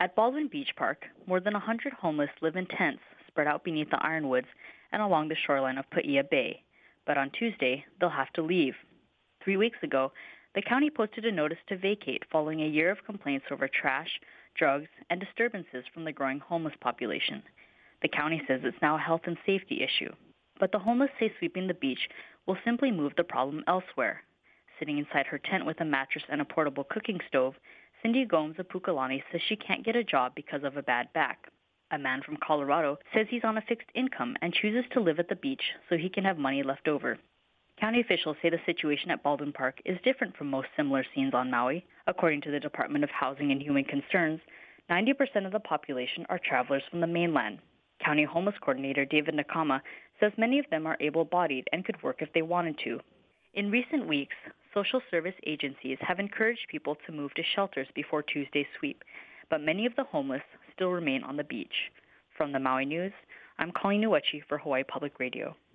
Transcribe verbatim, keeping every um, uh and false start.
At Baldwin Beach Park, more than one hundred homeless live in tents spread out beneath the ironwoods and along the shoreline of Paia Bay. But on Tuesday, they'll have to leave. Three weeks ago, the county posted a notice to vacate following a year of complaints over trash, drugs, and disturbances from the growing homeless population. The county says it's now a health and safety issue. But the homeless say sweeping the beach will simply move the problem elsewhere. Sitting inside her tent with a mattress and a portable cooking stove, Cindy Gomes of Pukalani says she can't get a job because of a bad back. A man from Colorado says he's on a fixed income and chooses to live at the beach so he can have money left over. County officials say the situation at Baldwin Park is different from most similar scenes on Maui. According to the Department of Housing and Human Concerns, ninety percent of the population are travelers from the mainland. County Homeless Coordinator David Nakama says many of them are able-bodied and could work if they wanted to. In recent weeks, social service agencies have encouraged people to move to shelters before Tuesday's sweep, but many of the homeless still remain on the beach. From the Maui News, I'm Colleen Nuwachi for Hawaii Public Radio.